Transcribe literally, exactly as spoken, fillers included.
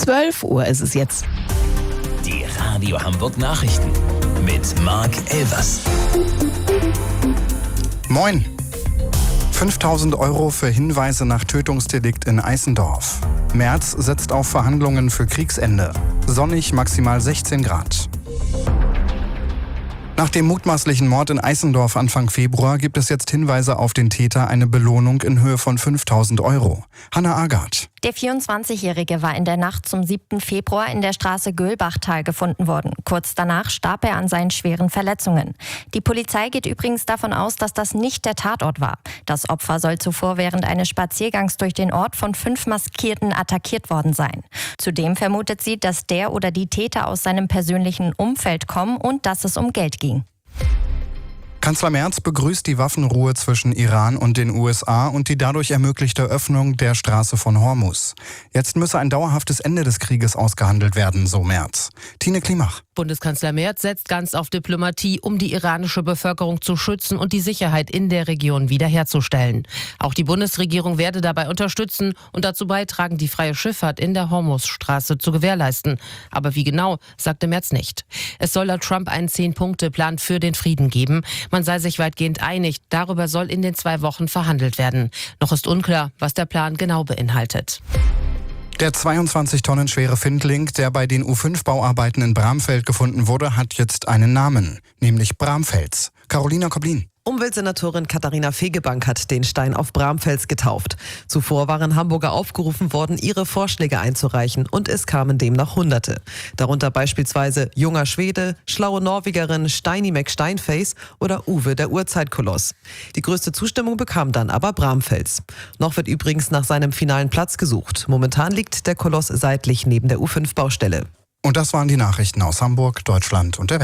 zwölf Uhr ist es jetzt. Die Radio Hamburg Nachrichten mit Marc Elvers. Moin. fünftausend Euro für Hinweise nach Tötungsdelikt in Eisendorf. Merz setzt auf Verhandlungen für Kriegsende. Sonnig, maximal sechzehn Grad. Nach dem mutmaßlichen Mord in Eisendorf Anfang Februar gibt es jetzt Hinweise auf den Täter, eine Belohnung in Höhe von fünftausend Euro. Hanna Agard. Der vierundzwanzigjährige war in der Nacht zum siebten Februar in der Straße Göhlbachtal gefunden worden. Kurz danach starb er an seinen schweren Verletzungen. Die Polizei geht übrigens davon aus, dass das nicht der Tatort war. Das Opfer soll zuvor während eines Spaziergangs durch den Ort von fünf Maskierten attackiert worden sein. Zudem vermutet sie, dass der oder die Täter aus seinem persönlichen Umfeld kommen und dass es um Geld ging. Kanzler Merz begrüßt die Waffenruhe zwischen Iran und den U S A und die dadurch ermöglichte Öffnung der Straße von Hormuz. Jetzt müsse ein dauerhaftes Ende des Krieges ausgehandelt werden, so Merz. Tine Klimach. Bundeskanzler Merz setzt ganz auf Diplomatie, um die iranische Bevölkerung zu schützen und die Sicherheit in der Region wiederherzustellen. Auch die Bundesregierung werde dabei unterstützen und dazu beitragen, die freie Schifffahrt in der Hormuzstraße zu gewährleisten. Aber wie genau, sagte Merz nicht. Es soll laut Trump einen Zehn-Punkte-Plan für den Frieden geben. Man sei sich weitgehend einig. Darüber soll in den zwei Wochen verhandelt werden. Noch ist unklar, was der Plan genau beinhaltet. Der zweiundzwanzig Tonnen schwere Findling, der bei den U fünf Bauarbeiten in Bramfeld gefunden wurde, hat jetzt einen Namen, nämlich Bramfels. Carolina Koblin. Umweltsenatorin Katharina Fegebank hat den Stein auf Bramfels getauft. Zuvor waren Hamburger aufgerufen worden, ihre Vorschläge einzureichen, und es kamen demnach Hunderte. Darunter beispielsweise Junger Schwede, Schlaue Norwegerin, Steini McSteinface oder Uwe der Urzeitkoloss. Die größte Zustimmung bekam dann aber Bramfels. Noch wird übrigens nach seinem finalen Platz gesucht. Momentan liegt der Koloss seitlich neben der U fünf Baustelle. Und das waren die Nachrichten aus Hamburg, Deutschland und der Welt.